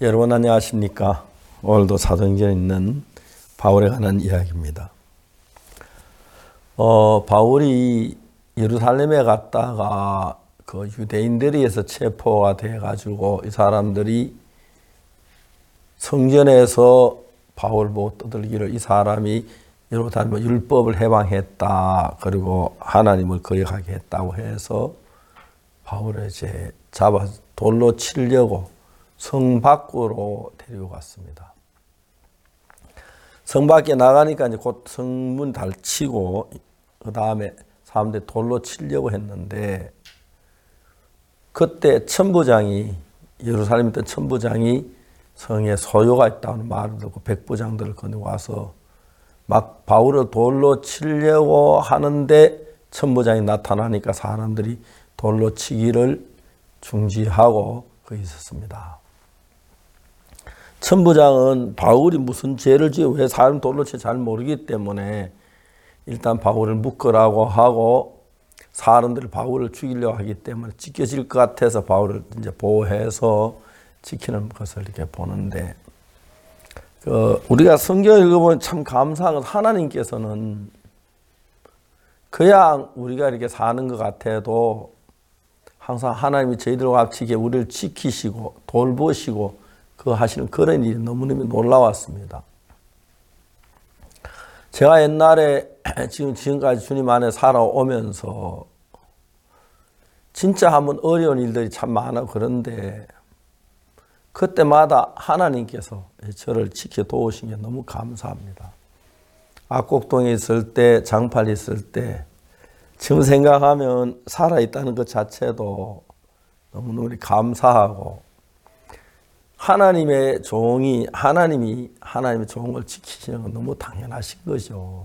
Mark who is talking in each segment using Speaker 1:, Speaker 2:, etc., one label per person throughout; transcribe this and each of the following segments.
Speaker 1: 여러분 안녕하십니까? 오늘도 사도행전에 있는 바울에 관한 이야기입니다. 바울이 예루살렘에 갔다가 그 유대인들에 의해서 체포가 돼가지고 이 사람들이 성전에서 바울 보고 떠들기를 이 사람이 예루살렘 율법을 해방했다. 그리고 하나님을 거역하게 했다고 해서 바울을 이제 잡아서 돌로 치려고 성 밖으로 데리고 갔습니다. 성 밖에 나가니까 이제 곧 성문 닫히고 그 다음에 사람들이 돌로 치려고 했는데 그때 천부장이 예루살렘에 있던 천부장이 성에 소요가 있다는 말을 듣고 백부장들을 거느리고 와서 막 바울을 돌로 치려고 하는데 천부장이 나타나니까 사람들이 돌로 치기를 중지하고 거기 있었습니다. 천부장은 바울이 무슨 죄를 지어 왜 사람 돌로 치 잘 모르기 때문에 일단 바울을 묶으라고 하고 사람들이 바울을 죽이려고 하기 때문에 찢겨질 것 같아서 바울을 이제 보호해서 지키는 것을 이렇게 보는데 우리가 성경 읽어보면 참 감사한 건 하나님께서는 그냥 우리가 이렇게 사는 것 같아도 항상 하나님이 저희들과 합치게 우리를 지키시고 돌보시고 그 하시는 그런 일이 너무너무 놀라웠습니다. 제가 옛날에 지금까지 주님 안에 살아오면서 진짜 한번 어려운 일들이 참 많아 그런데 그때마다 하나님께서 저를 지켜 도우신 게 너무 감사합니다. 악곡동에 있을 때, 장팔이 있을 때 지금 생각하면 살아있다는 것 자체도 너무너무 감사하고 하나님의 종이 하나님의 종을 지키시는 건 너무 당연하신 거죠.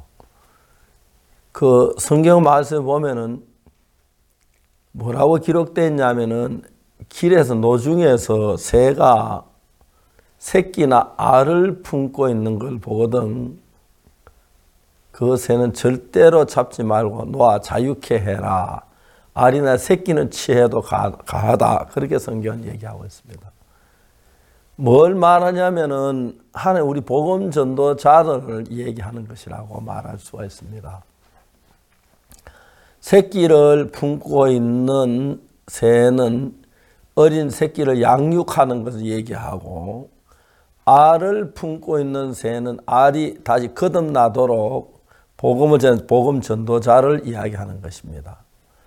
Speaker 1: 그 성경 말씀에 보면은 뭐라고 기록되어 있냐면은 길에서 노중에서 새가 새끼나 알을 품고 있는 걸 보거든 그 새는 절대로 잡지 말고 놓아 자유케 해라. 알이나 새끼는 취해도 가하다. 그렇게 성경은 얘기하고 있습니다. 뭘 말하냐면은 하나님 우리 복음 전도자들을 얘기하는 것이라고 말할 수가 있습니다. 새끼를 품고 있는 새는 어린 새끼를 양육하는 것을 얘기하고 알을 품고 있는 새는 알이 다시 거듭나도록 복음 전도자를 이야기하는 것입니다.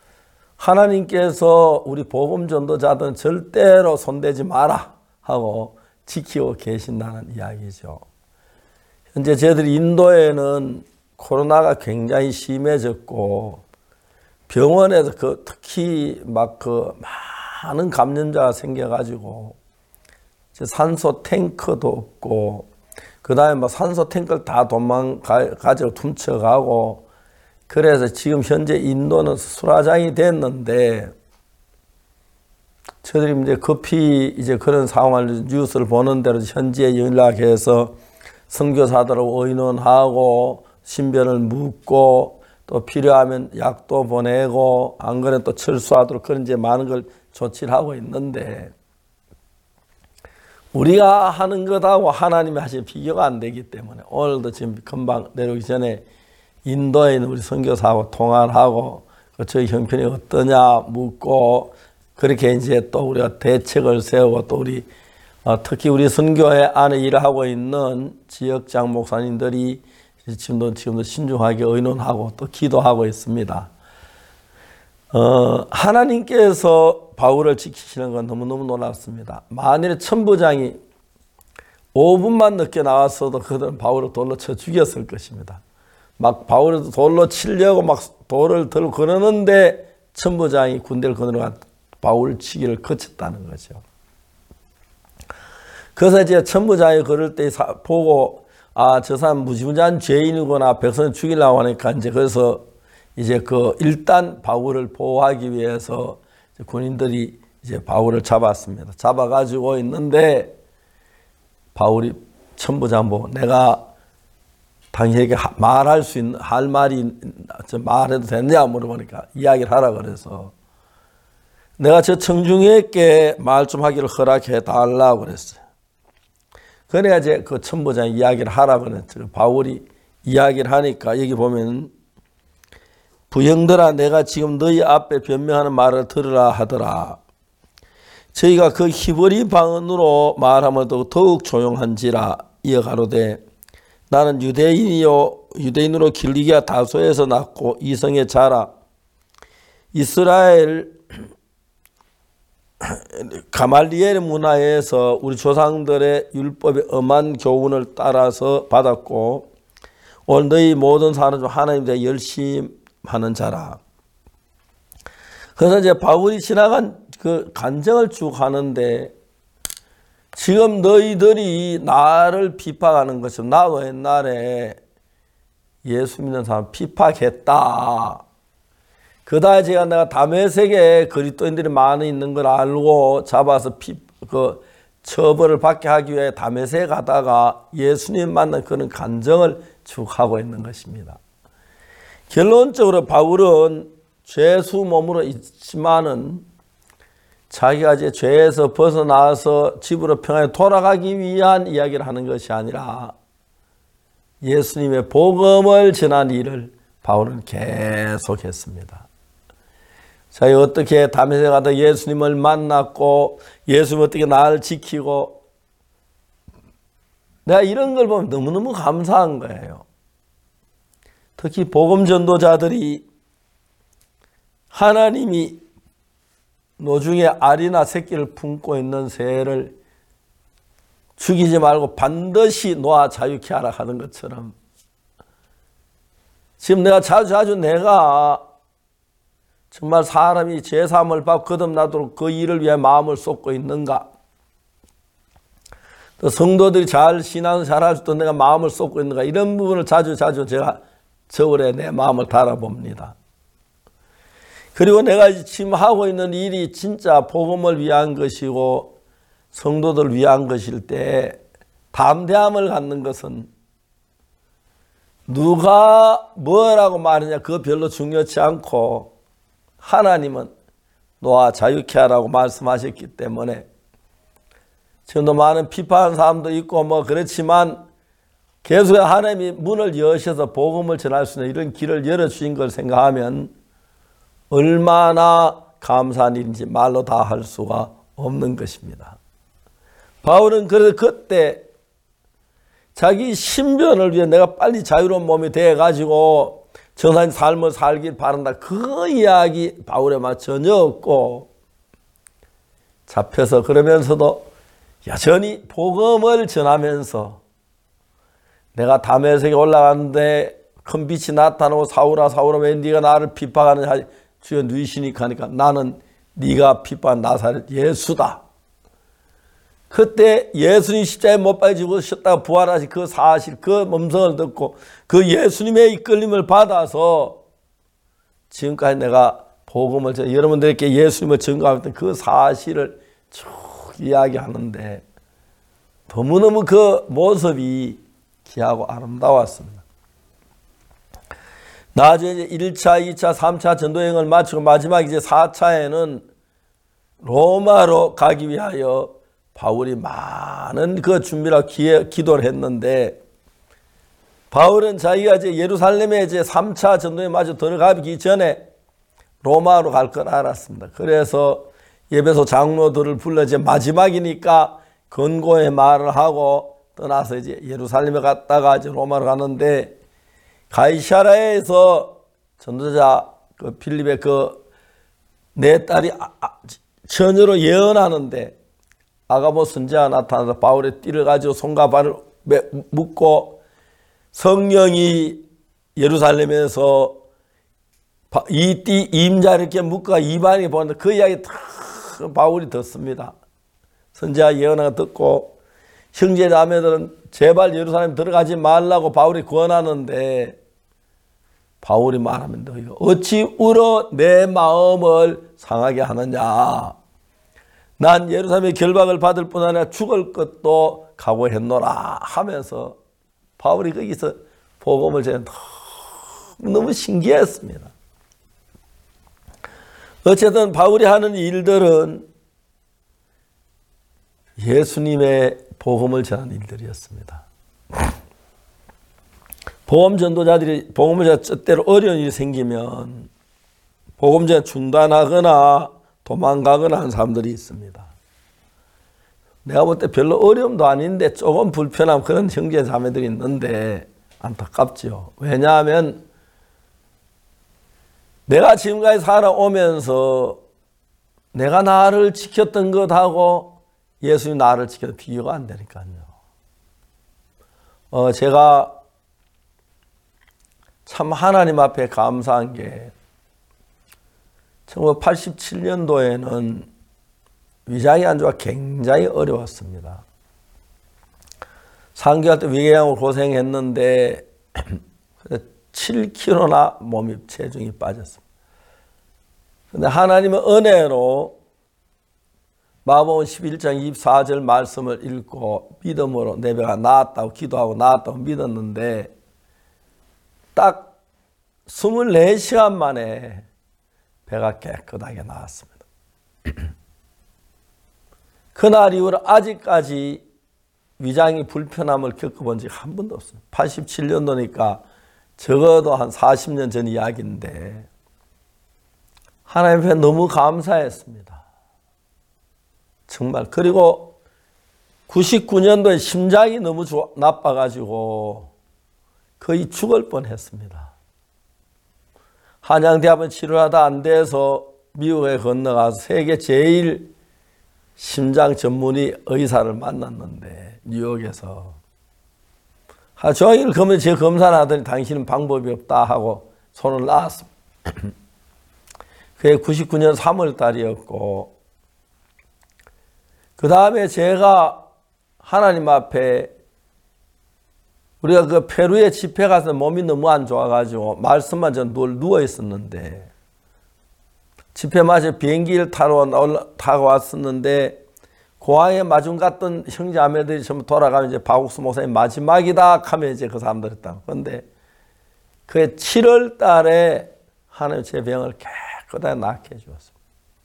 Speaker 1: 하나님께서 우리 복음 전도자들은 절대로 손대지 마라 하고 지키고 계신다는 이야기죠. 현재 저희들이 인도에는 코로나가 굉장히 심해졌고 병원에서 특히 많은 감염자가 생겨가지고 산소 탱크도 없고 그 다음에 산소 탱크를 다 가지고 훔쳐가고 그래서 지금 현재 인도는 수라장이 됐는데 저들이 이제 급히 이제 그런 상황을 뉴스를 보는 대로 현지에 연락해서 선교사들하고 의논하고 신변을 묻고 또 필요하면 약도 보내고 안 그래도 또 철수하도록 그런 이제 많은 걸 조치를 하고 있는데 우리가 하는 것하고 하나님이 하시는 비교가 안 되기 때문에 오늘도 지금 금방 내려오기 전에 인도에 있는 우리 선교사하고 통화를 하고 저희 형편이 어떠냐 묻고 그렇게 이제 또 우리가 대책을 세우고 또 우리 특히 우리 선교회 안에 일을 하고 있는 지역장 목사님들이 지금도 신중하게 의논하고 또 기도하고 있습니다. 하나님께서 바울을 지키시는 건 너무너무 놀랍습니다. 만일에 천부장이 5분만 늦게 나왔어도 그들은 바울을 돌로 쳐 죽였을 것입니다. 막 바울을 돌로 치려고 막 돌을 들고 그러는데 천부장이 군대를 거느리고 바울 치기를 거쳤다는 거죠. 그래서 이제 천부장이 그럴 때 보고 저 사람 무지무지한 죄인이구나 백성을 죽이려고 하니까 이제 그래서 이제 일단 바울을 보호하기 위해서 군인들이 이제 바울을 잡았습니다. 잡아가지고 있는데 바울이 천부장 보고 내가 당신에게 할 말이 말해도 되느냐 물어보니까 이야기를 하라 그래서 내가 저 청중에게 말 좀 하기를 허락해 달라고 그랬어요. 그래야 이제 그 천부장 이야기를 하라고 그랬죠. 바울이 이야기를 하니까 여기 보면 부형들아 내가 지금 너희 앞에 변명하는 말을 들으라 하더라. 저희가 그 히브리 방언으로 말하면 더욱 조용한지라 이어가로되 나는 유대인으로 길리기아 다소에서 낳고 이성에 자라 이스라엘 가말리엘 문화에서 우리 조상들의 율법의 엄한 교훈을 따라서 받았고 오늘 너희 모든 사람 중 하나님 대해 열심하는 자라. 그래서 이제 바울이 지나간 그 간증을 쭉 하는데 지금 너희들이 나를 비판하는 것은 나도 옛날에 예수 믿는 사람 비판했다. 그다음에 내가 다메섹에 그리스도인들이 많이 있는 걸 알고 잡아서 처벌을 받게 하기 위해 다메섹에 가다가 예수님 만난 그런 간증을 쭉 하고 있는 것입니다. 결론적으로 바울은 죄수 몸으로 있지만은 자기가 이제 죄에서 벗어나서 집으로 평안히 돌아가기 위한 이야기를 하는 것이 아니라 예수님의 복음을 전한 일을 바울은 계속했습니다. 자기 어떻게 다메섹에 가다 예수님을 만났고 예수님 어떻게 나를 지키고 내가 이런 걸 보면 너무너무 감사한 거예요. 특히 복음 전도자들이 하나님이 노중에 알이나 새끼를 품고 있는 새를 죽이지 말고 반드시 놓아 자유케 하라 하는 것처럼 지금 내가 자주 내가 정말 사람이 죄사함을 받고 거듭나도록 그 일을 위해 마음을 쏟고 있는가? 또 성도들이 잘 신앙을 잘할 수 있도록 내가 마음을 쏟고 있는가? 이런 부분을 자주 제가 저울에 내 마음을 달아봅니다. 그리고 내가 지금 하고 있는 일이 진짜 복음을 위한 것이고 성도들을 위한 것일 때 담대함을 갖는 것은 누가 뭐라고 말하냐 그거 별로 중요치 않고 하나님은 놓아 자유케 하라고 말씀하셨기 때문에 지금도 많은 비판하는 사람도 있고 그렇지만 계속 하나님이 문을 여셔서 복음을 전할 수 있는 이런 길을 열어주신 걸 생각하면 얼마나 감사한 일인지 말로 다 할 수가 없는 것입니다. 바울은 그래서 그때 자기 신변을 위해 내가 빨리 자유로운 몸이 돼가지고 정상인 삶을 살길 바란다. 그 이야기 바울에 말 전혀 없고 잡혀서 그러면서도 여전히 복음을 전하면서 내가 다메섹에 올라갔는데 큰 빛이 나타나고 사울아 왜 네가 나를 비판하느냐 주여 누이시니까 하니까 나는 네가 비판 나사렛 예수다. 그때 예수님 십자가에 못 박혀 죽으셨다가 부활하신 그 사실, 그 음성을 듣고 그 예수님의 이끌림을 받아서 지금까지 내가 복음을 여러분들에게 예수님을 증거했던 그 사실을 쭉 이야기하는데 너무너무 그 모습이 귀하고 아름다웠습니다. 나중에 이제 1차, 2차, 3차 전도여행을 마치고 마지막 이제 4차에는 로마로 가기 위하여 바울이 많은 그 준비를 기도를 했는데 바울은 자기가 이제 예루살렘에 이제 3차 전도에 마저 들어가기 전에 로마로 갈 걸 알았습니다. 그래서 예배소 장로들을 불러 이제 마지막이니까 권고의 말을 하고 떠나서 이제 예루살렘에 갔다가 이제 로마로 가는데 가이사랴에서 전도자 그 필립의 내 딸이 처녀로 예언하는데 아가보 선지자가 나타나서 바울의 띠를 가지고 손과 발을 묶고 성령이 예루살렘에서 이 띠 임자 이렇게 묶어 이방인이 보는데 그 이야기 다 바울이 듣습니다. 선지자 예언을 듣고 형제 자매들은 제발 예루살렘 들어가지 말라고 바울이 권하는데 바울이 말합니다. 어찌 울어 내 마음을 상하게 하느냐. 난 예루살렘의 결박을 받을 뿐 아니라 죽을 것도 각오했노라 하면서 바울이 거기서 복음을 전해 너무 신기했습니다. 어쨌든 바울이 하는 일들은 예수님의 복음을 전하는 일들이었습니다. 복음 전도자들이 복음을 때로 어려운 일이 생기면 복음 전에 중단하거나 도망가거나 하는 사람들이 있습니다. 내가 볼 때 별로 어려움도 아닌데 조금 불편한 그런 형제 자매들이 있는데 안타깝죠. 왜냐하면 내가 지금까지 살아오면서 내가 나를 지켰던 것하고 예수님 나를 지켜도 비교가 안 되니까요. 제가 참 하나님 앞에 감사한 게 1987년도에는 위장이 안 좋아 굉장히 어려웠습니다. 3개월 때 위궤양으로 고생했는데 7kg나 몸이 체중이 빠졌습니다. 그런데 하나님의 은혜로 마가복음 11장 24절 말씀을 읽고 믿음으로 내 배가 나았다고 기도하고 나았다고 믿었는데 딱 24시간 만에 배가 깨끗하게 나았습니다. 그날 이후로 아직까지 위장이 불편함을 겪어본 적이 한 번도 없어요. 87년도니까 적어도 한 40년 전 이야기인데 하나님 앞에 너무 감사했습니다. 정말. 그리고 99년도에 심장이 너무 나빠가지고 거의 죽을 뻔했습니다. 한양대학원 치료하다 안 돼서 미국에 건너가서 세계 제일 심장 전문의 의사를 만났는데 뉴욕에서 하루 종일 제 검사를 하더니 당신은 방법이 없다 하고 손을 놨습니다. 그게 99년 3월 달이었고 그 다음에 제가 하나님 앞에 우리가 그 페루에 집회 가서 몸이 너무 안 좋아가지고 말씀만 전 누워 있었는데 집회 마저 비행기를 타고 왔었는데 공항에 마중 갔던 형제자매들이 전부 돌아가면 이제 박옥수 목사님 마지막이다 하면 이제 그 사람들 했다. 그런데 그 7월 달에 하나님 제 병을 깨끗하게 낫게 해주었습니다.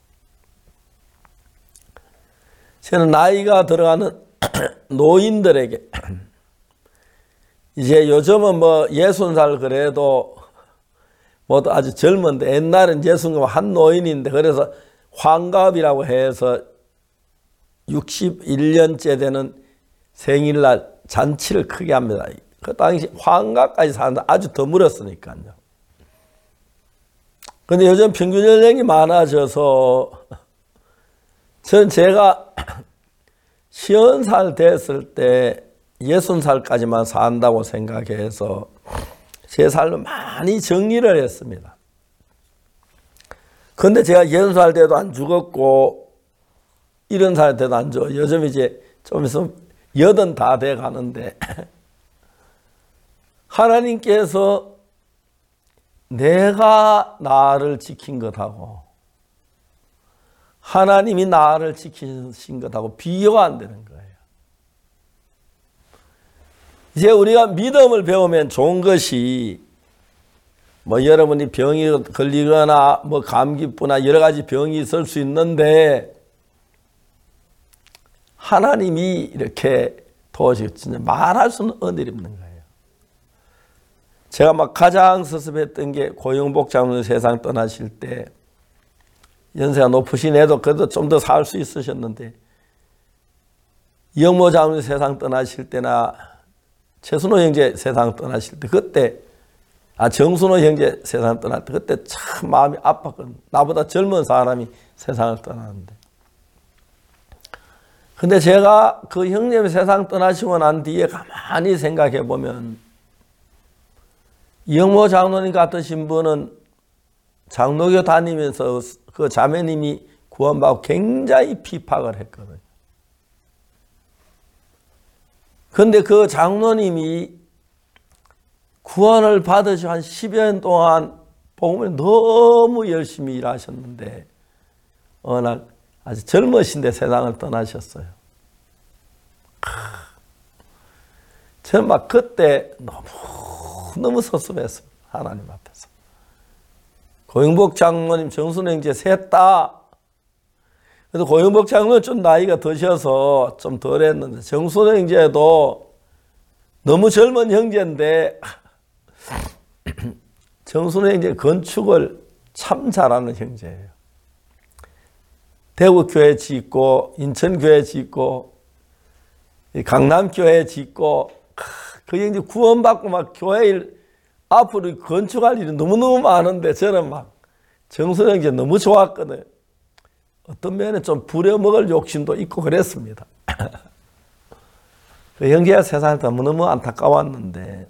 Speaker 1: 저는 나이가 들어가는 노인들에게 이제 요즘은 뭐 60살 그래도 뭐 아주 젊은데 옛날엔 60살 한 노인인데 그래서 환갑이라고 해서 61년째 되는 생일날 잔치를 크게 합니다. 그 당시 환갑까지 사는데 아주 드물었으니까요. 근데 요즘 평균 연령이 많아져서 전 제가 50살 됐을 때 60살까지만 산다고 생각해서 제 삶을 많이 정리를 했습니다. 그런데 제가 60살 때도 안 죽었고 70살 때도 안 죽어. 요즘 이제 좀 있으면 80 다 돼 가는데 하나님께서 내가 나를 지킨 것하고 하나님이 나를 지키신 것하고 비교가 안 되는 거예요. 이제 우리가 믿음을 배우면 좋은 것이 뭐 여러분이 병이 걸리거나 뭐 감기뿐나 여러 가지 병이 있을 수 있는데 하나님이 이렇게 도와주시고 진짜 말할 수는 은혜이 없는 거예요. 제가 막 가장 섭섭했던 게 고영복 장로님 세상 떠나실 때 연세가 높으신 애도 그래도 좀 더 살 수 있으셨는데 이영모 장로님 세상 떠나실 때나 최순호 형제 세상 떠나실 때 그때 정순호 형제 세상 떠날 때 그때 참 마음이 아팠거든요. 나보다 젊은 사람이 세상을 떠나는데 근데 제가 그 형님이 세상 떠나시고 난 뒤에 가만히 생각해 보면 이영모 장로님 같으신 분은 장로교 다니면서 그 자매님이 구원받고 굉장히 피박을 했거든요. 그런데 그 장로님이 구원을 받으시고 한 10여 년 동안 복음을 너무 열심히 일하셨는데 어느 날 아주 젊으신데 세상을 떠나셨어요. 저는 막 그때 너무 섭섭했어요. 하나님 앞에서. 고영복 장로님, 정순호 형제 셋 다. 그래도 고영복 장로는 좀 나이가 드셔서 좀 덜 했는데, 정순호 형제도 너무 젊은 형제인데, 정순호 형제 건축을 참 잘하는 형제예요. 대구교회 짓고, 인천교회 짓고, 강남교회 짓고, 그 형제 구원받고 막 교회 일, 앞으로 건축할 일이 너무너무 많은데, 저는 막 정순호 형제 너무 좋았거든요. 어떤 면에 좀 부려먹을 욕심도 있고 그랬습니다. 그 형제가 세상에 너무너무 안타까웠는데,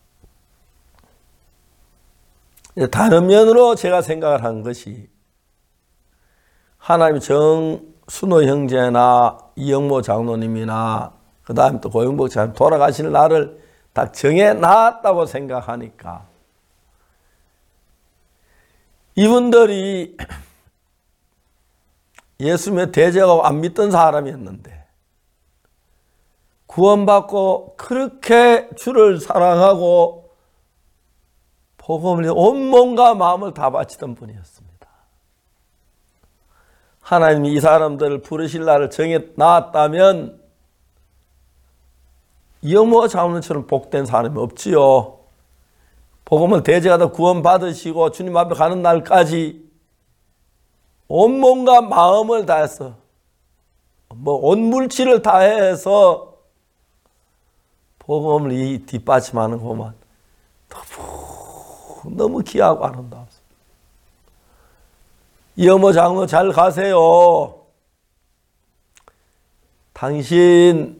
Speaker 1: 다른 면으로 제가 생각을 한 것이, 하나님 정순호 형제나 이영모 장로님이나 그 다음에 또 고영복 장로님 돌아가실 날을 딱 정해놨다고 생각하니까, 이분들이 예수님의 대적하고 안 믿던 사람이었는데, 구원받고 그렇게 주를 사랑하고 복음을 온 몸과 마음을 다 바치던 분이었습니다. 하나님이 이 사람들을 부르실 날을 정해놨다면 이영모 장로님처럼 복된 사람이 없지요. 복음을 대적하다 구원받으시고 주님 앞에 가는 날까지 온몸과 마음을 다해서, 온 물질을 다해서 복음을 이 뒷받침하는 것만 너무 귀하고 아름다웠습니다. 이영모 장로 잘 가세요. 당신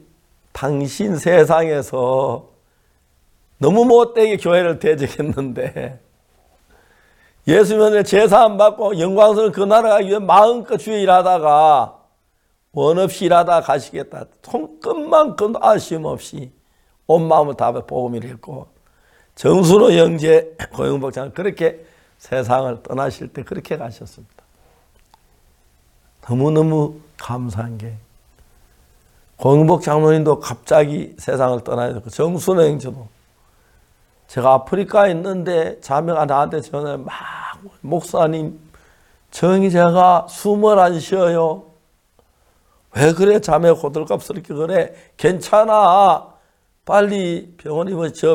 Speaker 1: 세상에서 너무 못되게 교회를 대적했는데, 예수님을 제사 안 받고 영광스러운 그 나라 가기 위해 마음껏 주의 일하다가 원 없이 일하다가 가시겠다. 손끝만큼 아쉬움 없이 온 마음을 다해 복음을 했고, 정순호 형제, 고영복 장로 그렇게 세상을 떠나실 때 그렇게 가셨습니다. 너무너무 감사한 게, 고영복 장로님도 갑자기 세상을 떠나셨고, 정순호 형제도, 제가 아프리카에 있는데 자매가 나한테 전화를 막, 목사님 정이 제가 숨을 안 쉬어요. 왜 그래 자매 고들갑스럽게 그래. 괜찮아. 빨리 병원에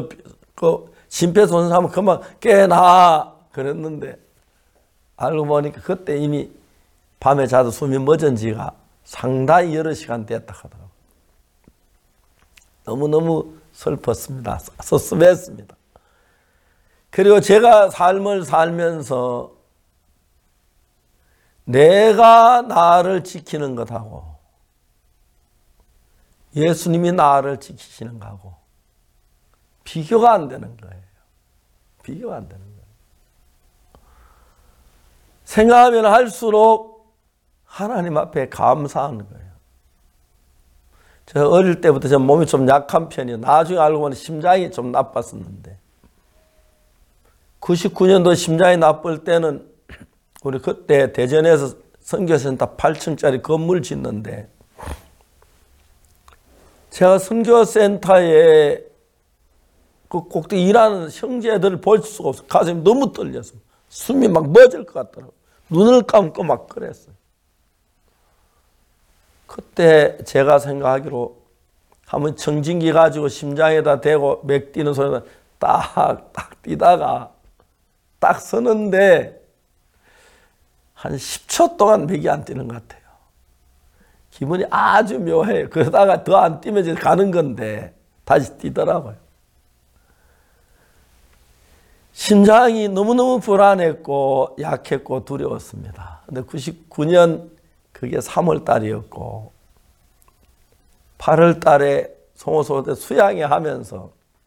Speaker 1: 심폐소생하면 그만 깨나. 그랬는데 알고 보니까 그때 이미 밤에 자도 숨이 멎은 지가 상당히 여러 시간 됐다 하더라고요. 너무너무 슬펐습니다. 섭섭했습니다. 그리고 제가 삶을 살면서 내가 나를 지키는 것하고 예수님이 나를 지키시는 것하고 비교가 안 되는 거예요. 비교가 안 되는 거예요. 생각하면 할수록 하나님 앞에 감사하는 거예요. 제가 어릴 때부터 제 몸이 좀 약한 편이에요. 나중에 알고 보니 심장이 좀 나빴었는데, 99년도 심장이 나쁠 때는 우리 그때 대전에서 선교센터 8층짜리 건물 짓는데, 제가 선교센터에 그 꼭대기 일하는 형제들을 볼 수가 없어요. 가슴이 너무 떨렸어요. 숨이 막 멎을 것 같더라고요. 눈을 감고 막 그랬어요. 그때 제가 생각하기로 한번 청진기 가지고 심장에다 대고 맥 뛰는 소리가 딱 뛰다가 딱 서는데 한 10초 동안 맥이 안 뛰는 것 같아요. 기분이 아주 묘해요. 그러다가 더 안 뛰면 이제 가는 건데 다시 뛰더라고요. 심장이 너무너무 불안했고 약했고 두려웠습니다. 근데 99년 그게 3월 달이었고 8월 달에 송호소대 수양회 하면서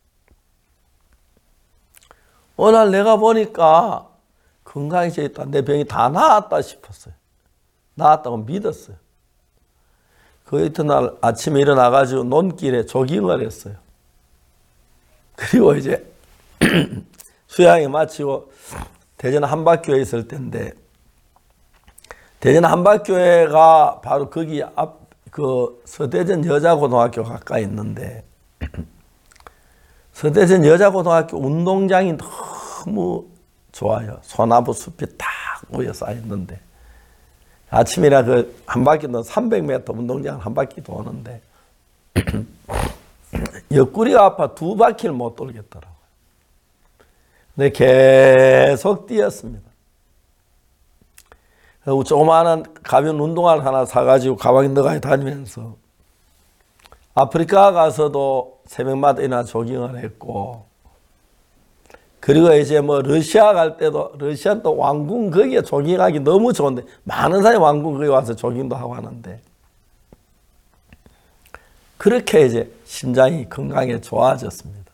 Speaker 1: 어느 날 내가 보니까 건강해져 있다. 내 병이 다 나았다 싶었어요. 나았다고 믿었어요. 그 이튿날 아침에 일어나가지고 논길에 조깅을 했어요. 그리고 이제 수양회 마치고 대전 한박교회에 있을 때인데, 대전 한박교회가 바로 거기 앞 그 서대전 여자고등학교 가까이 있는데, 서대전 여자고등학교 운동장이 너무 좋아요. 소나무 숲이 딱 모여 쌓여 있는데, 아침이나 그 한 바퀴 도 300m 운동장 한 바퀴 도는데 옆구리가 아파 두 바퀴를 못 돌겠더라고요. 근데 계속 뛰었습니다. 조그마한 가벼운 운동화를 하나 사가지고 가방에 넣어가 다니면서 아프리카 가서도 새벽마다 조깅을 했고, 그리고 이제 뭐 러시아 갈 때도, 러시아 또 왕궁 거기에 조깅하기 너무 좋은데 많은 사람이 왕궁 거기 와서 조깅도 하고 하는데, 그렇게 이제 심장이 건강에 좋아졌습니다.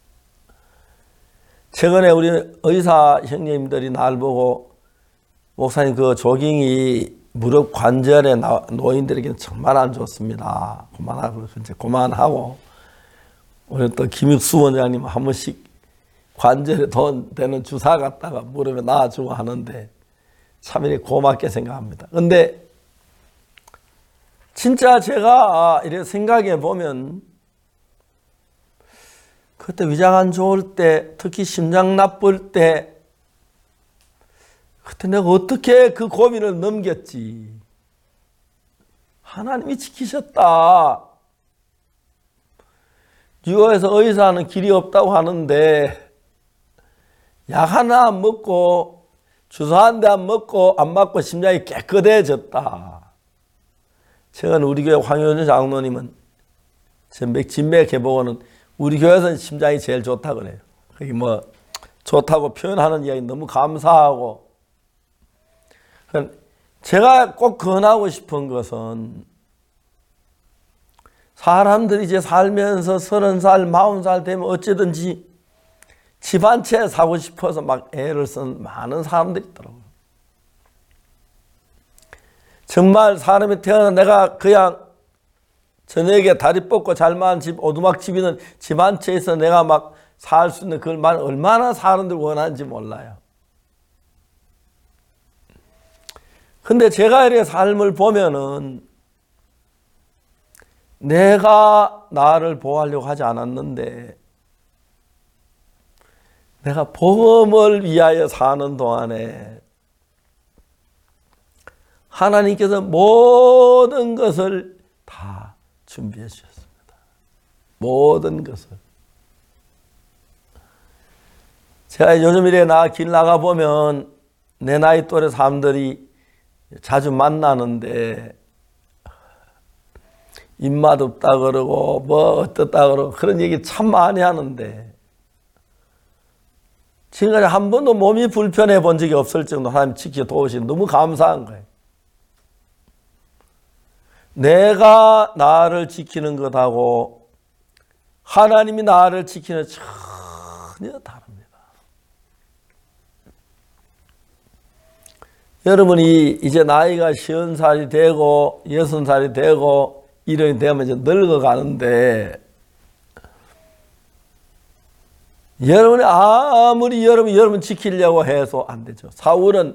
Speaker 1: 최근에 우리 의사 형님들이 날 보고, 목사님 그 조깅이 무릎 관절에 노인들에게는 정말 안 좋습니다. 그만하고 이제 그만하고, 우리 또 김육수 원장님 한 번씩 관절에 돈 되는 주사 갖다가 무릎에 놔주고 하는데 참 이렇게 고맙게 생각합니다. 근데 진짜 제가 이렇게 생각해 보면, 그때 위장 안 좋을 때, 특히 심장 나쁠 때, 그때 내가 어떻게 그 고민을 넘겼지. 하나님이 지키셨다. 뉴욕에서 의사는 길이 없다고 하는데 약 하나 안 먹고 주사 한 대 안 먹고 안 맞고 심장이 깨끗해졌다. 최근 우리 교회 황효준 장로님은 진맥 해보고는 우리 교회에서는 심장이 제일 좋다 그래요. 그게 뭐 좋다고 표현하는 이야기 너무 감사하고, 제가 꼭 권하고 싶은 것은, 사람들이 이제 살면서 30살, 40살 되면 어쩌든지 집 한 채 사고 싶어서 막 애를 쓴 많은 사람들이 있더라고요. 정말 사람이 태어나 내가 그냥 저녁에 다리 뻗고 잘만한 집, 오두막집 있는 집 한 채에서 내가 막 살 수 있는 그걸 얼마나 사람들 원하는지 몰라요. 근데 제가 이렇게 삶을 보면은 내가 나를 보호하려고 하지 않았는데, 내가 복음을 위하여 사는 동안에 하나님께서 모든 것을 다 준비해 주셨습니다. 모든 것을. 제가 요즘 이래 길 나가보면 내 나이 또래 사람들이 자주 만나는데 입맛 없다 그러고 뭐 어떻다 그러고 그런 얘기 참 많이 하는데, 지금까지 한 번도 몸이 불편해 본 적이 없을 정도로 하나님 지켜 도우시니 너무 감사한 거예요. 내가 나를 지키는 것하고 하나님이 나를 지키는 전혀 다릅니다. 여러분이 이제 나이가 50살이 되고 60살이 되고 이런이 되면 이제 늙어가는데, 여러분이 아무리 여러분 지키려고 해도 안 되죠. 사울은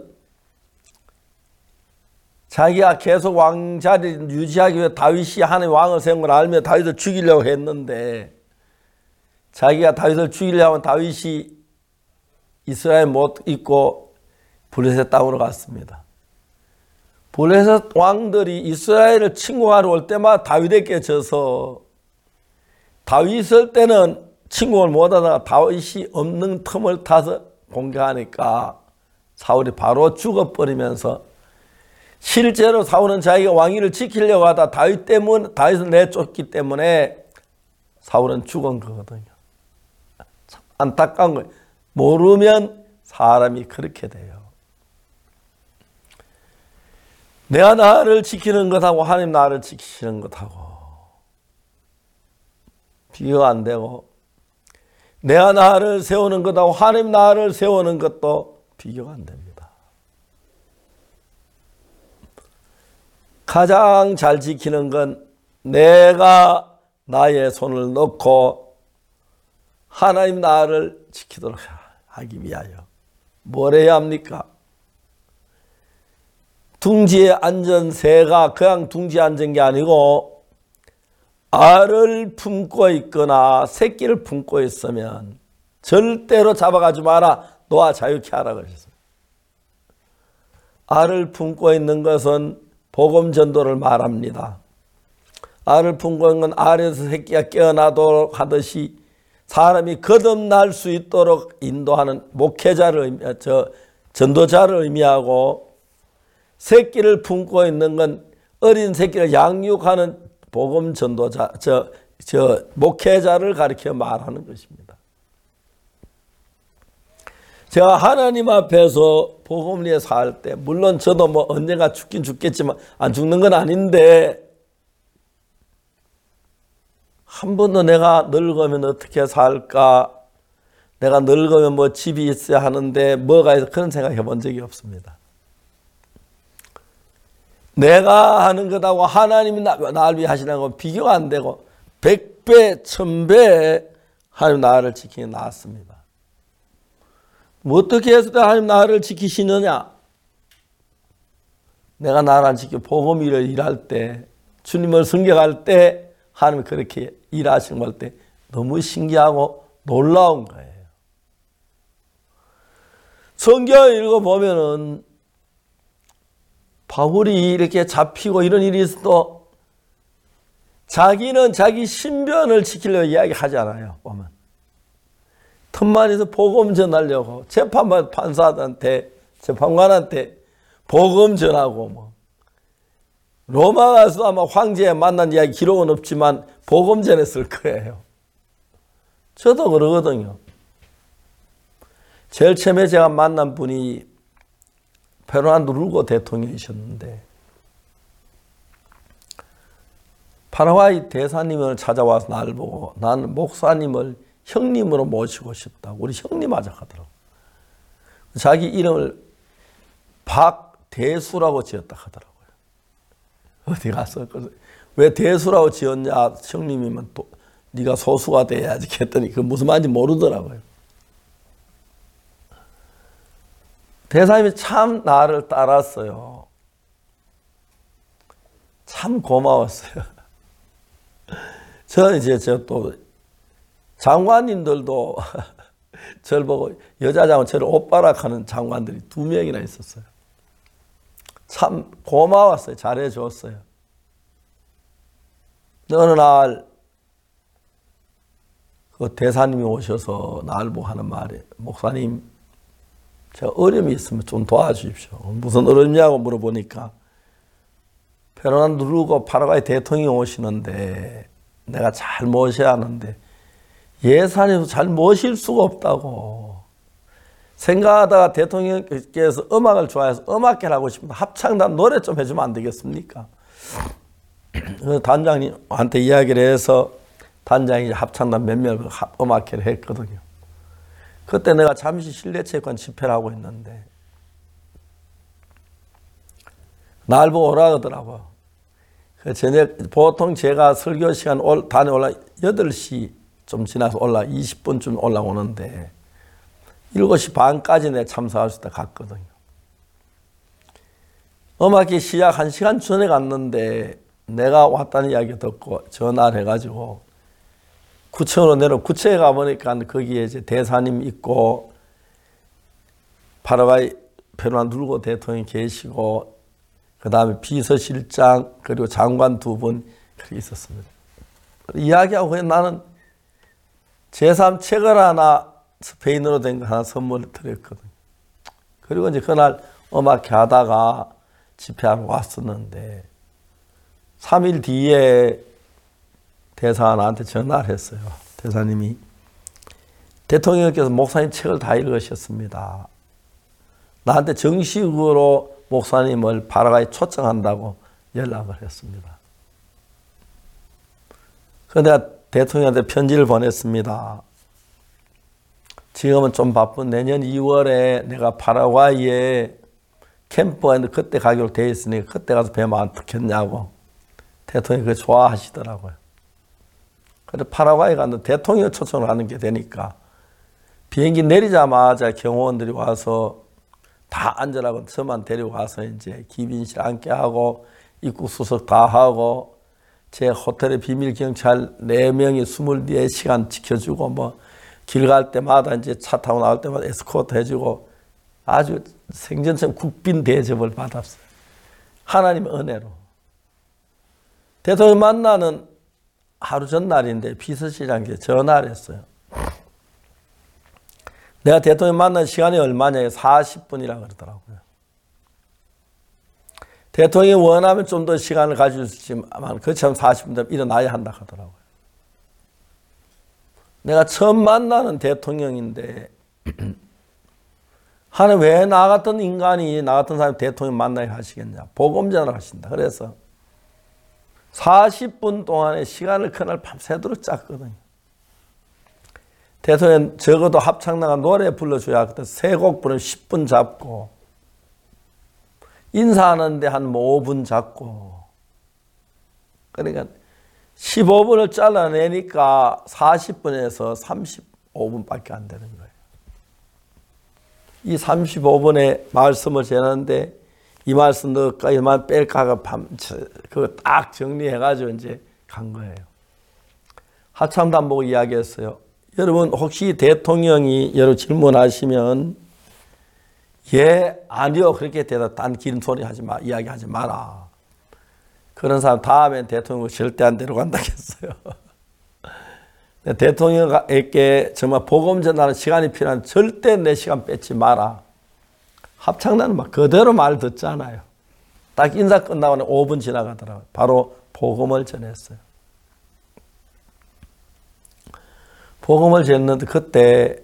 Speaker 1: 자기가 계속 왕자리를 유지하기 위해 다윗이 하나님 왕을 세운 걸 알며 다윗을 죽이려고 했는데, 자기가 다윗을 죽이려고 하면 다윗이 이스라엘 못 있고 블레셋 땅으로 갔습니다. 블레셋 왕들이 이스라엘을 침공하러 올 때마다 다윗에게 져서, 다윗일 때는 침공을 못하다가 다윗이 없는 틈을 타서 공격하니까 사울이 바로 죽어버리면서, 실제로 사울은 자기가 왕위를 지키려고 하다 다윗을 내쫓기 때문에 사울은 죽은 거거든요. 참 안타까운 거예요. 모르면 사람이 그렇게 돼요. 내가 나를 지키는 것하고 하나님 나를 지키시는 것하고 비교가 안 되고, 내가 나를 세우는 것하고 하나님 나를 세우는 것도 비교가 안 됩니다. 가장 잘 지키는 건 내가 나의 손을 놓고 하나님 나를 지키도록 하기 위하여 뭘 해야 합니까? 둥지에 앉은 새가 그냥 둥지에 앉은 게 아니고, 알을 품고 있거나 새끼를 품고 있으면 절대로 잡아가지 마라. 놓아 자유케 하라 그러셨어요. 알을 품고 있는 것은 복음 전도를 말합니다. 알을 품고 있는 건 알에서 새끼가 깨어나도록 하듯이 사람이 거듭날 수 있도록 인도하는 목회자를 전도자를 의미하고, 새끼를 품고 있는 건 어린 새끼를 양육하는 복음 전도자, 목회자를 가리켜 말하는 것입니다. 제가 하나님 앞에서 복음을 위해 살 때, 물론 저도 뭐 언젠가 죽긴 죽겠지만 안 죽는 건 아닌데, 한 번도 내가 늙으면 어떻게 살까, 내가 늙으면 뭐 집이 있어야 하는데 뭐가 있어, 그런 생각 해본 적이 없습니다. 내가 하는 것하고 하나님이 나를 위해 하시는 건 비교가 안 되고 100배, 1000배 하나님 나를 지키는 게 낫습니다. 뭐 어떻게 해서 하나님 나를 지키시느냐? 내가 나를 지켜 복음 일을 일할 때, 주님을 섬겨갈 때 하나님이 그렇게 일하시는 걸 때 너무 신기하고 놀라운 거예요. 성경 읽어보면은 바울이 이렇게 잡히고 이런 일이 있어도 자기는 자기 신변을 지키려고 이야기하잖아요. 보면 틈만에서 복음 전하려고 재판관 판사한테, 재판관한테 복음 전하고, 뭐 로마 가서도 아마 황제 만난 이야기 기록은 없지만 복음 전했을 거예요. 저도 그러거든요. 제일 처음에 제가 만난 분이 페르난도 루고 대통령이셨는데, 파라과이 대사님을 찾아와서 나를 보고 나는 목사님을 형님으로 모시고 싶다고, 우리 형님 하자 하더라고. 자기 이름을 박대수라고 지었다 하더라고요. 어디 가서 왜 대수라고 지었냐, 형님이면 또 네가 소수가 돼야지 했더니 그 무슨 말인지 모르더라고요. 대사님이 참 나를 따랐어요. 참 고마웠어요. 저는 이제 또 장관님들도 저를 보고, 여자 장관, 저를 오빠라 하는 장관들이 2명이나 있었어요. 참 고마웠어요. 잘해줬어요. 어느 날 그 대사님이 오셔서 나를 보고 하는 말이, 목사님, 제가 어려움이 있으면 좀 도와주십시오. 무슨 어렵냐고 물어보니까, 페르난도 루고 파라과이 대통령이 오시는데 내가 잘 모셔야 하는데 예산에서 잘 모실 수가 없다고. 생각하다가 대통령께서 음악을 좋아해서 음악회를 하고 싶은데 합창단 노래 좀 해주면 안 되겠습니까? 단장님한테 이야기를 해서 단장이 합창단 몇 명을 음악회를 했거든요. 그때 내가 잠시 실내체육관 집회를 하고 있는데 날 보고 오라 그러더라고요. 저녁, 보통 제가 설교 시간 단에 올라 8시 좀 지나서 20분쯤 올라오는데 7시 반까지 내 참석할 수 있다 갔거든요. 음악회 시작 1시간 전에 갔는데 내가 왔다는 이야기 듣고 전화를 해가지고 구청으로 내려, 구청에 가보니까 거기에 이제 대사님 있고 파라과이 페르난도 루고 대통령이 계시고 그 다음에 비서실장 그리고 장관 2분 그렇게 있었습니다. 이야기하고 그냥 나는 제3 책을 하나 스페인어로 된 거 하나 선물을 드렸거든요. 그리고 이제 그날 음악회 하다가 집회하러 왔었는데 3일 뒤에 대사가 나한테 전화를 했어요. 대사님이, 대통령께서 목사님 책을 다 읽으셨습니다. 나한테 정식으로 목사님을 파라과이에 초청한다고 연락을 했습니다. 그래서 내가 대통령한테 편지를 보냈습니다. 지금은 좀 바쁜 내년 2월에 내가 파라과이에 캠프가 있는데 그때 가기로 돼 있으니까 그때 가서 뵈면 어떻겠냐고. 대통령이 그거 좋아하시더라고요. 그래서 파라과이 갔는데 대통령 초청을 하는 게 되니까 비행기 내리자마자 경호원들이 와서 다 앉으라고 저만 데리고 가서 이제 기빈실 앉게 하고 입국 수석 다 하고 제 호텔의 비밀 경찰 4명이 24시간 지켜주고 뭐 길 갈 때마다 이제 차 타고 나올 때마다 에스코트 해주고 아주 생전처럼 국빈 대접을 받았어요. 하나님의 은혜로. 대통령 만나는 하루 전날인데 비서실장께 전화를 했어요. 내가 대통령 만난 시간이 얼마냐? 40분이라고 그러더라고요. 대통령이 원하면 좀 더 시간을 가질 수 있지만 그처럼 40분 되면 일어나야 한다 하더라고요. 내가 처음 만나는 대통령인데 하나님 왜 나 같은 인간이 나 같은 사람이 대통령 만나게 하시겠냐. 복음 전을 하신다. 그래서 40분 동안의 시간을 그날 밤새도록 짰거든요. 대통령 적어도 합창단가 노래 불러줘야 하거든. 3곡 부르면 10분 잡고 인사하는데 한 5분 잡고 그러니까 15분을 잘라내니까 40분에서 35분밖에 안 되는 거예요. 이 35분의 말씀을 전하는데 이 말씀 넣을까 이만 뺄까 그거 딱 정리해가지고 이제 간 거예요. 합창단 보고 이야기했어요. 여러분 혹시 대통령이 여러분 질문하시면 예, 아니요 그렇게 대답 단 긴 소리 하지 마, 이야기하지 마라. 그런 사람 다음엔 대통령을 절대 안 데려간다 했어요. 대통령에게 정말 복음 전하는 시간이 필요한 절대 내 시간 뺏지 마라. 합창단은 막 그대로 말 듣잖아요. 딱 인사 끝나고 5분 지나가더라고요. 바로 복음을 전했어요. 복음을 전했는데 그때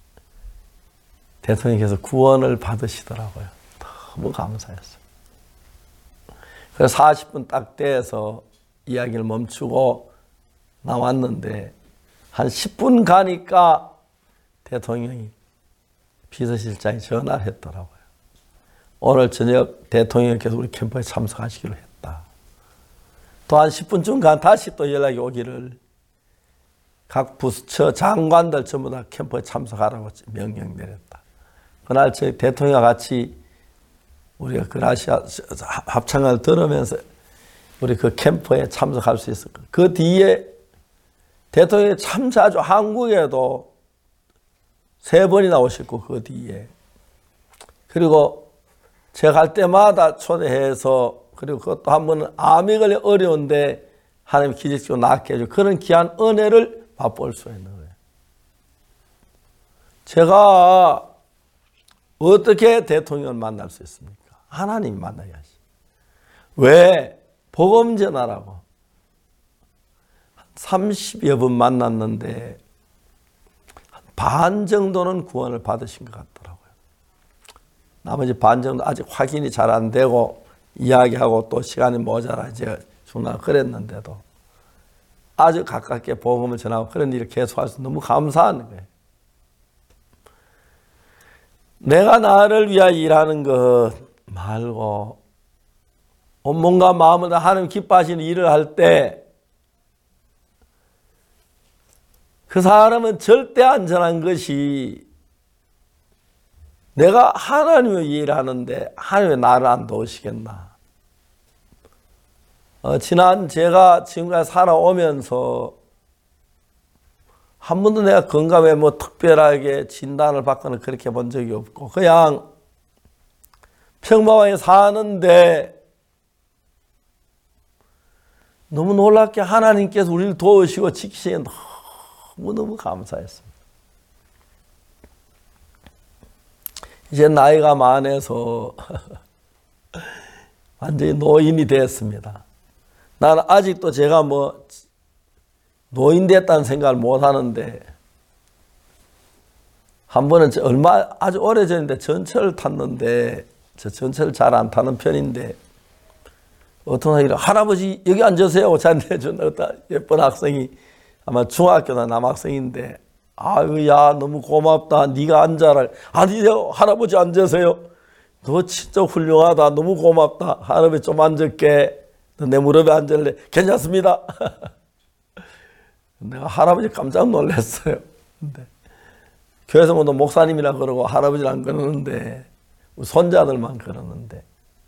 Speaker 1: 대통령께서 구원을 받으시더라고요. 너무 감사했어요. 그래서 40분 딱 돼서 이야기를 멈추고 나왔는데 한 10분 가니까 대통령이 비서실장이 전화를 했더라고요. 오늘 저녁 대통령께서 우리 캠프에 참석하시기로 했다. 또 한 10분쯤 간 다시 또 연락이 오기를 각 부처 장관들 전부 다 캠프에 참석하라고 명령 내렸다. 그날 저희 대통령과 같이 우리가 그라시아 합창을 들으면서 우리 그 캠프에 참석할 수 있었고 그 뒤에 대통령이 참 자주 한국에도 3번이나 오셨고 그 뒤에 그리고 제가 갈 때마다 초대해서 그리고 그것도 한 번은 암이 걸려 어려운데 하나님 기적적으로 낫게 해주고 그런 귀한 은혜를 맛볼 수 있는 거예요. 제가 어떻게 대통령을 만날 수 있습니까? 하나님 만나야지. 왜? 복음 전하라고. 30여 분 만났는데 반 정도는 구원을 받으신 것 같더라고요. 나머지 반 정도 아직 확인이 잘 안 되고 이야기하고 또 시간이 모자라 이제 주나 그랬는데도 아주 가깝게 복음을 전하고 그런 일을 계속할 수 너무 감사한 거예요. 내가 나를 위하여 일하는 것 말고 온몸과 마음을 다 하나님 기뻐하시는 일을 할 때 그 사람은 절대 안전한 것이 내가 하나님을 일하는데 하나님이 나를 안 도우시겠나. 지난 제가 지금까지 살아오면서 한 번도 내가 건강에 뭐 특별하게 진단을 받거나 그렇게 본 적이 없고 그냥 평범하게 사는데 너무 놀랍게 하나님께서 우리를 도우시고 지키시니 너무너무 감사했습니다. 이제 나이가 많아서 완전히 노인이 됐습니다. 나는 아직도 제가 뭐 노인 됐다는 생각을 못 하는데 한 번은 아주 오래전인데 전철을 탔는데 저 전철을 잘 안 타는 편인데 어떤 학생이 할아버지 여기 앉으세요 하고 잔대준 어떤 예쁜 학생이 아마 중학교나 남학생인데 아유 야 너무 고맙다 네가 앉아라. 아니요 할아버지 앉으세요. 너 진짜 훌륭하다. 너무 고맙다. 할아버지 좀 앉을게. 너 내 무릎에 앉을래? 괜찮습니다. 내가 할아버지 깜짝 놀랐어요. 근데 교회에서 뭐 목사님이라 그러고 할아버지랑 그러는데 손자들만 그러는데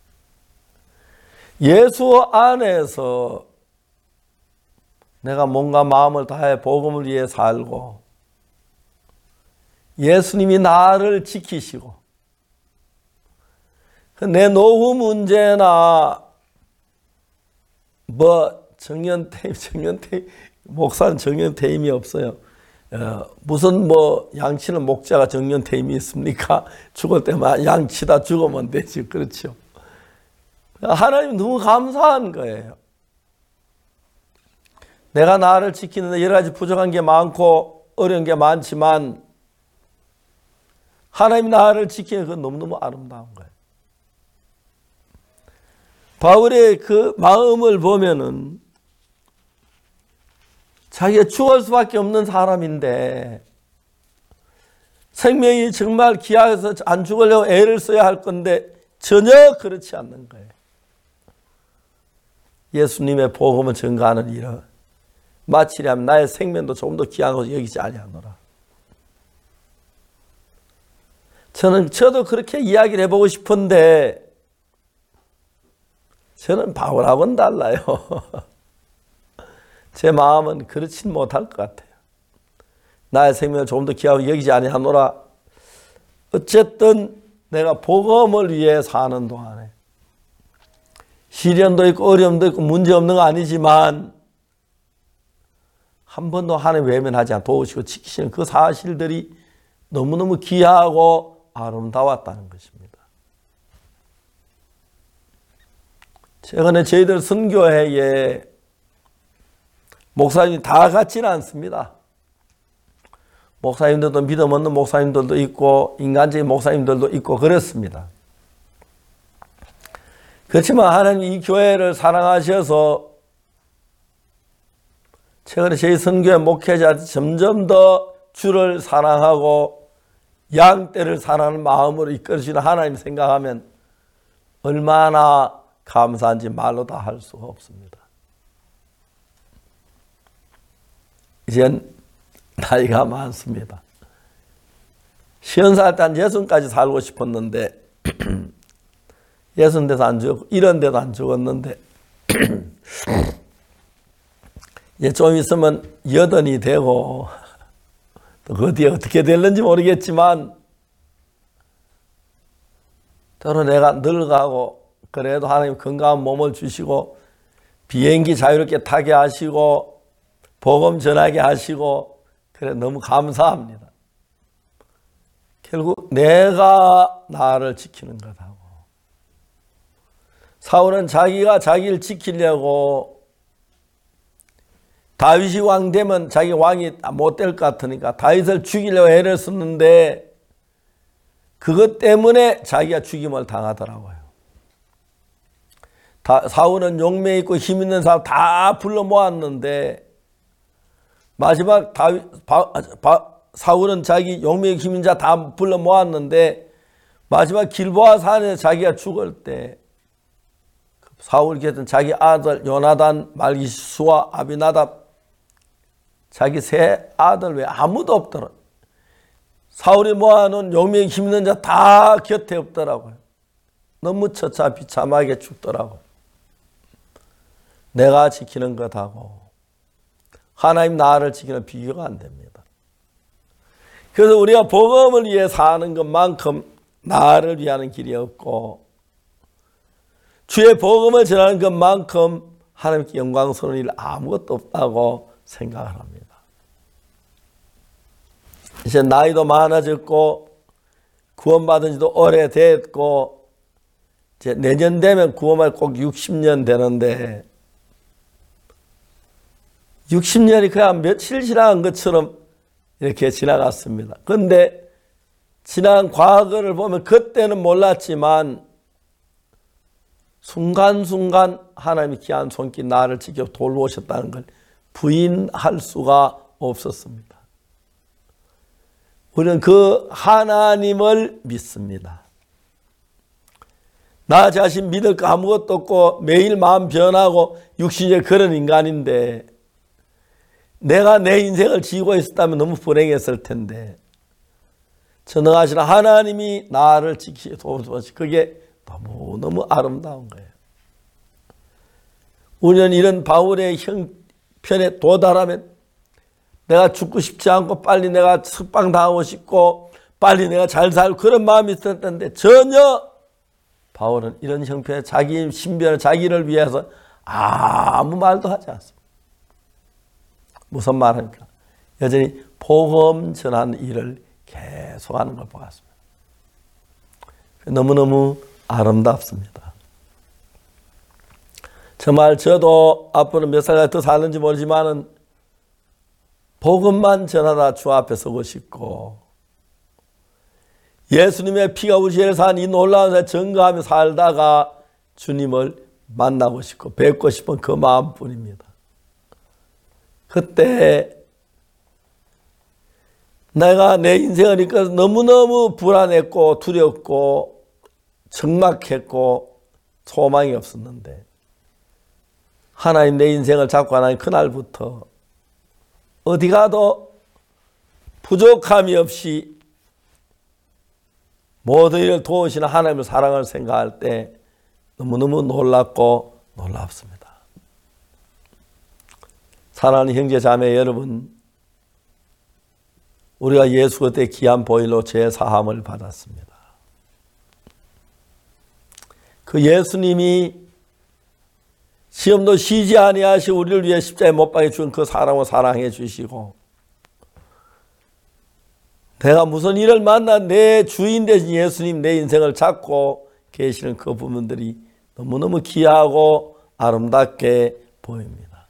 Speaker 1: 예수 안에서 내가 몸과 마음을 다해 복음을 위해 살고 예수님이 나를 지키시고 내 노후 문제나 뭐 정년퇴임, 목사는 정년퇴임이 없어요. 무슨 뭐 양치는 목자가 정년퇴임이 있습니까? 죽을 때만 양치다 죽으면 되지. 그렇죠. 하나님 너무 감사한 거예요. 내가 나를 지키는데 여러 가지 부족한 게 많고 어려운 게 많지만 하나님 나를 지키는 건 너무너무 아름다운 거예요. 바울의 그 마음을 보면은 자기가 죽을 수밖에 없는 사람인데 생명이 정말 귀하여서 안 죽으려고 애를 써야 할 건데 전혀 그렇지 않는 거예요. 예수님의 복음을 전가하는 일을 마치려면 나의 생명도 조금 더 귀한 것을 여기지 아니하노라. 저도 그렇게 이야기를 해보고 싶은데 저는 바울하고는 달라요. 제 마음은 그렇진 못할 것 같아요. 나의 생명을 조금 더 귀하고 여기지 아니하노라. 어쨌든 내가 복음을 위해 사는 동안에 시련도 있고 어려움도 있고 문제 없는 거 아니지만 한 번도 하나님 외면하지 않고 도우시고 지키시는 그 사실들이 너무너무 귀하고 아름다웠다는 것입니다. 최근에 저희들 선교회에 목사님이 다 같지는 않습니다. 목사님들도 믿음 없는 목사님들도 있고 인간적인 목사님들도 있고 그렇습니다. 그렇지만 하나님 이 교회를 사랑하셔서 최근에 저희 선교회 목회자들이 점점 더 주를 사랑하고 양떼를 사랑하는 마음으로 이끌어주시는 하나님 생각하면 얼마나 감사한지 말로 다 할 수가 없습니다. 이젠 나이가 많습니다. 50살 때 한 60까지 살고 싶었는데 60대도 안 죽었고 이런 데도 안 죽었는데 이제 좀 있으면 80이 되고 또 그 뒤에 어떻게 될는지 모르겠지만 때로 내가 늙어가고 그래도 하나님 건강한 몸을 주시고 비행기 자유롭게 타게 하시고 복음 전하게 하시고 그래 너무 감사합니다. 결국 내가 나를 지키는 것하고 사울은 자기가 자기를 지키려고 다윗이 왕 되면 자기 왕이 못 될 것 같으니까 다윗을 죽이려고 애를 썼는데 그것 때문에 자기가 죽임을 당하더라고요. 사울은 용맹 있고 힘 있는 사람 다 불러 모았는데 마지막 사울은 자기 용맹 힘 있는 자 다 불러 모았는데 마지막 길보아 산에 자기가 죽을 때 사울 곁에 자기 아들 요나단, 말기수와 아비나답 자기 세 아들 외에 아무도 없더라. 사울이 모아놓은 용맹 힘 있는 자 다 곁에 없더라고요. 너무 처차 비참하게 죽더라고요. 내가 지키는 것하고 하나님 나를 지키는 비교가 안 됩니다. 그래서 우리가 복음을 위해 사는 것만큼 나를 위하는 길이 없고 주의 복음을 전하는 것만큼 하나님께 영광스러운 일 아무것도 없다고 생각을 합니다. 이제 나이도 많아졌고 구원받은 지도 오래됐고 이제 내년 되면 구원받을 꼭 60년 되는데 60년이 그냥 며칠 지나간 것처럼 이렇게 지나갔습니다. 그런데 지난 과거를 보면 그때는 몰랐지만 순간순간 하나님이 귀한 손길 나를 지켜 돌보셨다는 걸 부인할 수가 없었습니다. 우리는 그 하나님을 믿습니다. 나 자신 믿을 거 아무것도 없고 매일 마음 변하고 육신의 그런 인간인데 내가 내 인생을 지고 있었다면 너무 불행했을 텐데 전능하신 하나님이 나를 지키시고 그게 너무너무 아름다운 거예요. 우리는 이런 바울의 형편에 도달하면 내가 죽고 싶지 않고 빨리 내가 석방당하고 싶고 빨리 내가 잘 살고 그런 마음이 있었는데 전혀 바울은 이런 형편에 자기 신변을 자기를 위해서 아무 말도 하지 않습니다. 무슨 말입니까? 여전히 복음 전하는 일을 계속하는 걸 보았습니다. 너무너무 아름답습니다. 정말 저도 앞으로 몇 살 더 사는지 모르지만은 복음만 전하다 주 앞에 서고 싶고 예수님의 피가 우리 죄를 산 이 놀라운 사 증거하며 살다가 주님을 만나고 싶고 뵙고 싶은 그 마음뿐입니다. 그때 내가 내 인생을 이끌어서 너무너무 불안했고 두렵고 적막했고 소망이 없었는데 하나님 내 인생을 잡고 하나님 그날부터 어디 가도 부족함이 없이 모든 일을 도우시는 하나님의 사랑을 생각할 때 너무너무 놀랍고 놀랍습니다. 사랑하는 형제 자매 여러분, 우리가 예수 그때 귀한 보혈로 죄 사함을 받았습니다. 그 예수님이 시험도 쉬지 아니하시고 우리를 위해 십자가에 못 박혀 죽은 그 사랑을 사랑해 주시고 내가 무슨 일을 만나 내 주인 되신 예수님 내 인생을 잡고 계시는 그 부분들이 너무너무 귀하고 아름답게 보입니다.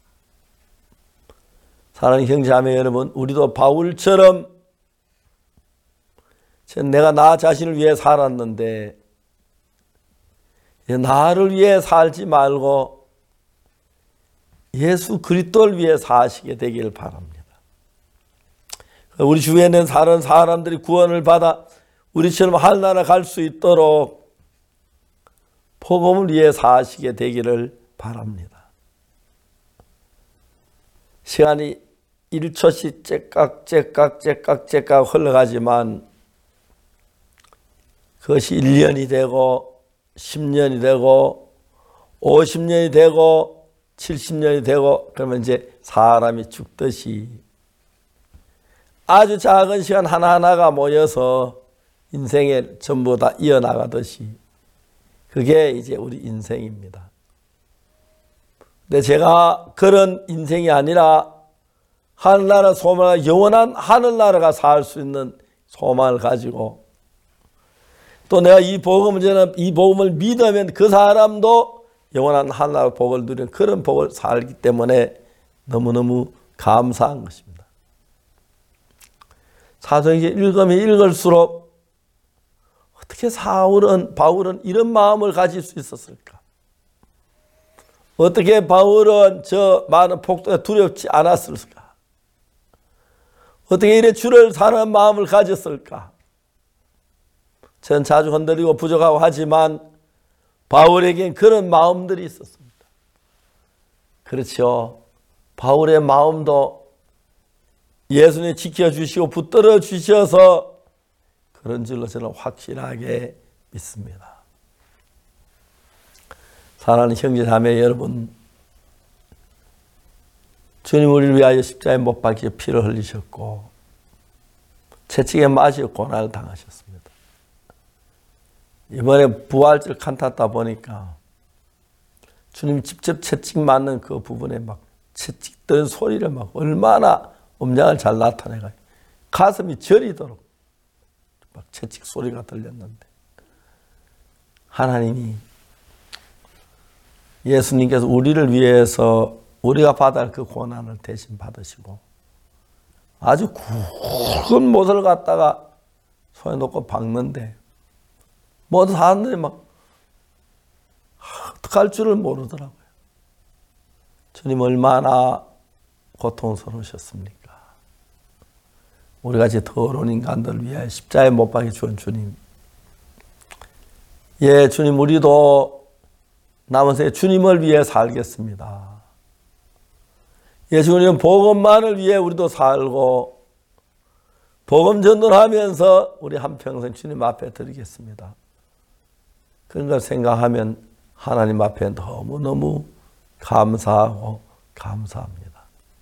Speaker 1: 사랑하는 형제자매 여러분, 우리도 바울처럼 내가 나 자신을 위해 살았는데 나를 위해 살지 말고 예수 그리스도를 위해 사시게 되기를 바랍니다. 우리 주위에는 사는 사람들이 구원을 받아 우리처럼 하늘나라 갈 수 있도록 복음을 위해 사시게 되기를 바랍니다. 시간이 1초씩 째깍 흘러가지만 그것이 1년이 되고 10년이 되고 50년이 되고 70년이 되고 그러면 이제 사람이 죽듯이 아주 작은 시간 하나하나가 모여서 인생에 전부 다 이어나가듯이 그게 이제 우리 인생입니다. 근데 제가 그런 인생이 아니라 하늘나라 소망, 영원한 하늘나라가 살 수 있는 소망을 가지고 또 내가 이 복음을 믿으면 그 사람도 영원한 하늘나라 복을 누리는 그런 복을 살기 때문에 너무너무 감사한 것입니다. 사도행전 읽으면 읽을수록 어떻게 바울은 이런 마음을 가질 수 있었을까? 어떻게 바울은 저 많은 폭도에 두렵지 않았을까? 어떻게 이래 주를 사랑하는 마음을 가졌을까? 저는 자주 흔들리고 부족하고 하지만 바울에겐 그런 마음들이 있었습니다. 그렇죠. 바울의 마음도 예수님 지켜주시고 붙들어 주셔서 그런 줄로 저는 확실하게 믿습니다. 사랑하는 형제 자매 여러분, 주님 우리를 위하여 십자가에 못 박혀 피를 흘리셨고 채찍에 맞으여 고난을 당하셨습니다. 이번에 부활절 칸타타 보니까 주님 직접 채찍 맞는 그 부분에 막 채찍 뜬 소리를 막 얼마나 음량을 잘 나타내가 가슴이 저리도록 막 채찍 소리가 들렸는데 하나님이 예수님께서 우리를 위해서 우리가 받을 그 고난을 대신 받으시고 아주 굵은 못을 갖다가 손에 놓고 박는데 모든 사람들이 막 어떡할 줄을 모르더라고요. 주님 얼마나 고통스러우셨습니까? 우리같이 더러운 인간들을 위해 십자가에 못 박혀 죽은 주님. 예, 주님 우리도 남은 생에 주님을 위해 살겠습니다. 예, 주님 복음만을 위해 우리도 살고 복음 전도하면서 우리 한평생 주님 앞에 드리겠습니다. 그런 걸 생각하면 하나님 앞에 너무너무 감사하고 감사합니다.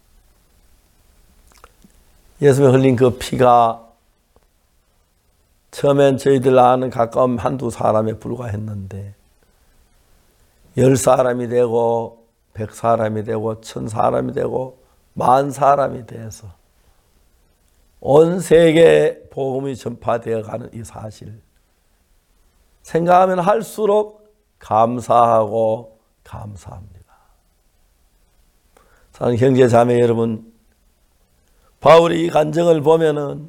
Speaker 1: 예수님이 흘린 그 피가 처음엔 저희들 아는 가까운 한두 사람에 불과했는데 10사람이 되고 100사람이 되고 1000사람이 되고 10,000사람이 돼서 온 세계에 복음이 전파되어 가는 이 사실 생각하면 할수록 감사하고 감사합니다. 사랑하는 형제 자매 여러분, 바울의 이 간증을 보면은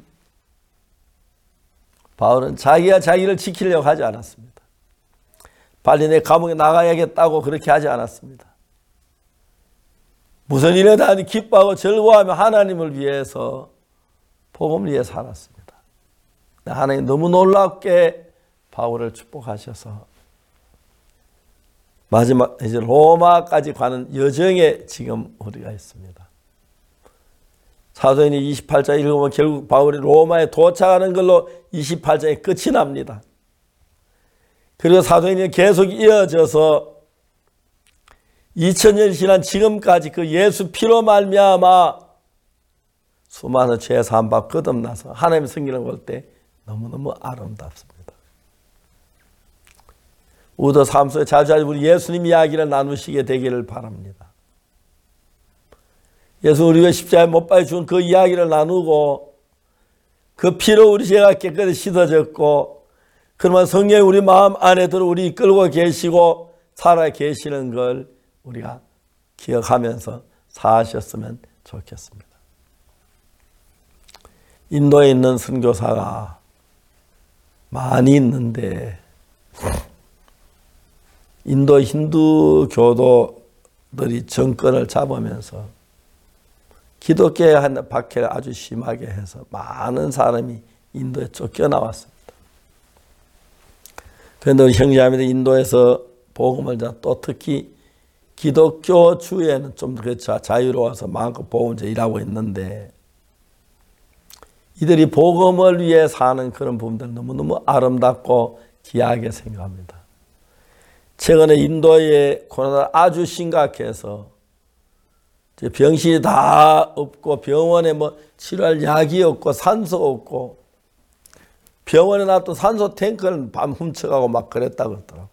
Speaker 1: 바울은 자기가 자기를 지키려고 하지 않았습니다. 빨리 내 감옥에 나가야겠다고 그렇게 하지 않았습니다. 무슨 일에 다 기뻐하고 즐거워하며 하나님을 위해서 복음을 위해 살았습니다. 하나님 너무 놀랍게 바울을 축복하셔서 마지막 이제 로마까지 가는 여정에 지금 우리가 있습니다. 사도행전 28장 읽으면 결국 바울이 로마에 도착하는 걸로 28장이 끝이 납니다. 그리고 사도행전이 계속 이어져서 2000년이 지난 지금까지 그 예수 피로 말미암아 수많은 죄 사함받고 거듭나서 하나님의 성경을 볼 때 너무너무 아름답습니다. 우리도 삶 속에 자주자주 우리 예수님 이야기를 나누시게 되기를 바랍니다. 예수 우리가 십자가에 못 박혀 죽은 그 이야기를 나누고 그 피로 우리 죄가 깨끗이 씻어졌고 그러면 성령이 우리 마음 안에 들어 우리 이끌고 계시고 살아 계시는 걸 우리가 기억하면서 사셨으면 좋겠습니다. 인도에 있는 선교사가 많이 있는데 인도 힌두 교도들이 정권을 잡으면서 기독교의 한 박해를 아주 심하게 해서 많은 사람이 인도에 쫓겨나왔습니다. 그런데 우리 형제자매들 인도에서 복음을 또 특히 기독교 주에는 좀 더 자유로워서 마음껏 복음을 일하고 있는데 이들이 복음을 위해 사는 그런 부분들 너무너무 아름답고 귀하게 생각합니다. 최근에 인도의 코로나가 아주 심각해서 병실이 다 없고 병원에 뭐 치료할 약이 없고 산소 없고 병원에 놔둔 산소 탱크를 밤 훔쳐가고 막 그랬다고 그러더라고요.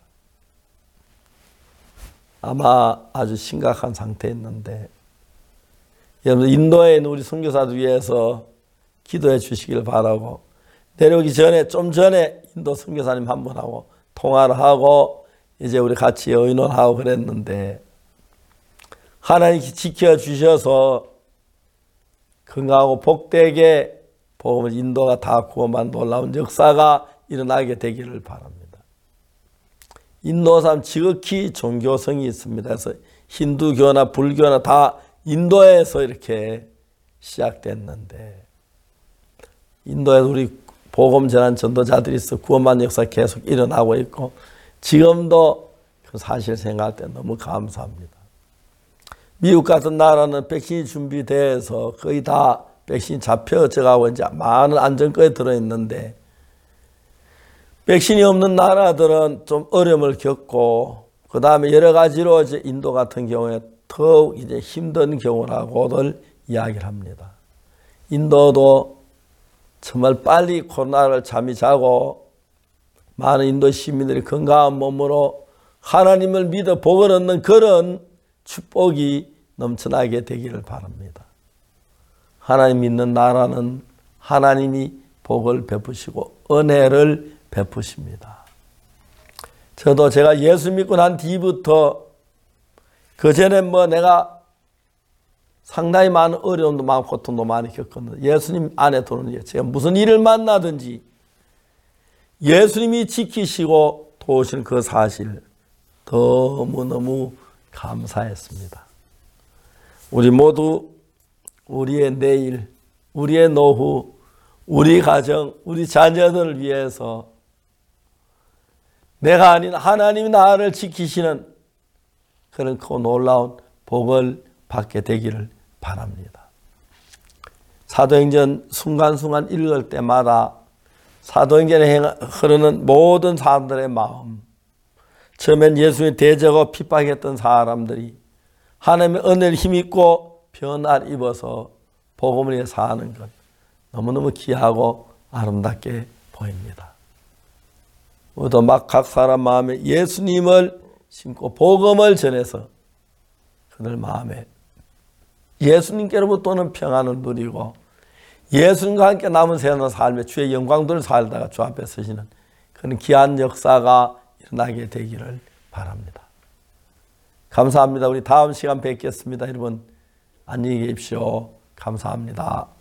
Speaker 1: 아마 아주 심각한 상태였는데 여러분 인도에 있는 우리 선교사들 위해서 기도해 주시길 바라고 내려오기 전에 좀 전에 인도 선교사님 한 분하고 통화를 하고 이제 우리 같이 의논하고 그랬는데 하나님이 지켜주셔서 건강하고 복되게 복음을 인도가 다 구원받는 놀라운 역사가 일어나게 되기를 바랍니다. 인도 사람 지극히 종교성이 있습니다. 그래서 힌두교나 불교나 다 인도에서 이렇게 시작됐는데 인도에 우리 복음 전한 전도자들이 있어 구원받는 역사 계속 일어나고 있고 지금도 그 사실 생각할 때 너무 감사합니다. 미국 같은 나라는 백신이 준비돼서 거의 다 백신이 잡혀져가고 이제 많은 안전거에 들어있는데 백신이 없는 나라들은 좀 어려움을 겪고 그 다음에 여러 가지로 이제 인도 같은 경우에 더욱 이제 힘든 경우라고들 이야기를 합니다. 인도도 정말 빨리 코로나를 잠이 자고 많은 인도 시민들이 건강한 몸으로 하나님을 믿어 복을 얻는 그런 축복이 넘쳐나게 되기를 바랍니다. 하나님 믿는 나라는 하나님이 복을 베푸시고 은혜를 베푸십니다. 저도 제가 예수 믿고 난 뒤부터 그전에 뭐 내가 상당히 많은 어려움도 많고 고통도 많이 겪었는데 예수님 안에 들어오는 제가 무슨 일을 만나든지 예수님이 지키시고 도우시는 그 사실 너무너무 감사했습니다. 우리 모두 우리의 내일, 우리의 노후, 우리 가정, 우리 자녀들을 위해서 내가 아닌 하나님이 나를 지키시는 그런 그 놀라운 복을 받게 되기를 바랍니다. 사도행전 순간순간 읽을 때마다 사도행전에 흐르는 모든 사람들의 마음, 처음엔 예수님의 대적하고 핍박했던 사람들이 하나님의 은혜를 힘입고 변화를 입어서 복음을 위해 사는 것 너무너무 귀하고 아름답게 보입니다. 모두 막 각 사람 마음에 예수님을 심고 복음을 전해서 그들 마음에 예수님께로부터 오는 평안을 누리고 예수님과 함께 남은 세상 삶에 주의 영광들을 살다가 주 앞에 서시는 그런 귀한 역사가 일어나게 되기를 바랍니다. 감사합니다. 우리 다음 시간 뵙겠습니다. 여러분 안녕히 계십시오. 감사합니다.